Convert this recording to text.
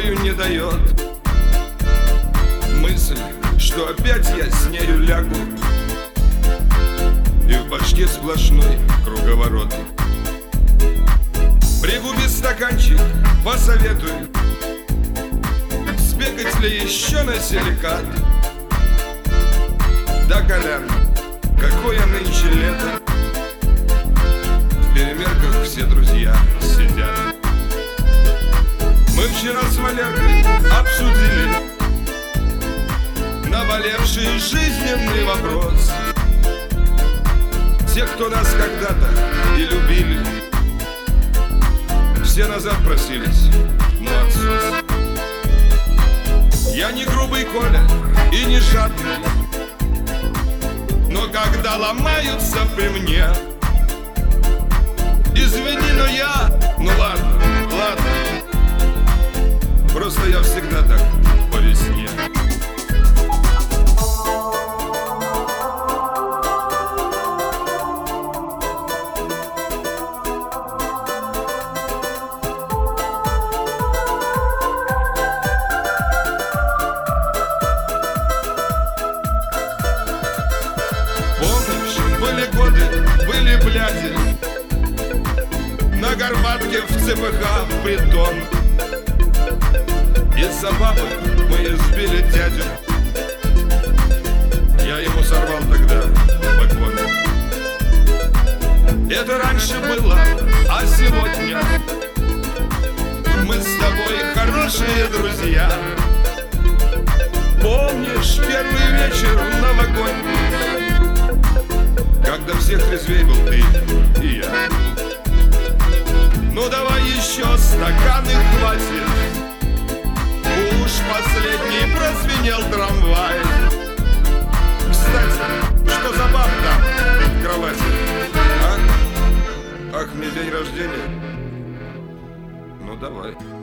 покою не дает мысль, что опять я с нею лягу, и в башке сплошной круговорот. Пригуби стаканчик, посоветуй, сбегать ли еще на силикат. Да, Колян, какое нынче лето, в перемерках все друзья сидят. Мы вчера с Валеркой обсудили наболевший жизненный вопрос. Те, кто нас когда-то и любили, все назад просились, но отсос. Я не грубый Коля и не жадный, но когда ломаются при мне, извини, но я, ну ладно, просто я всегда так по весне. Были годы, были бляди, на Горбатке в ЦПХ притон. Из-за бабы мы избили дядю, я ему сорвал тогда погоны. Это раньше было, а сегодня мы с тобой хорошие друзья. Помнишь первый вечер новогодний, когда всех трезвей был ты и я? Ну давай еще стакан и хватит, уж последний прозвенел трамвай. Кстати, что за баб там в кровати? А? Ах, мне день рождения? Ну давай.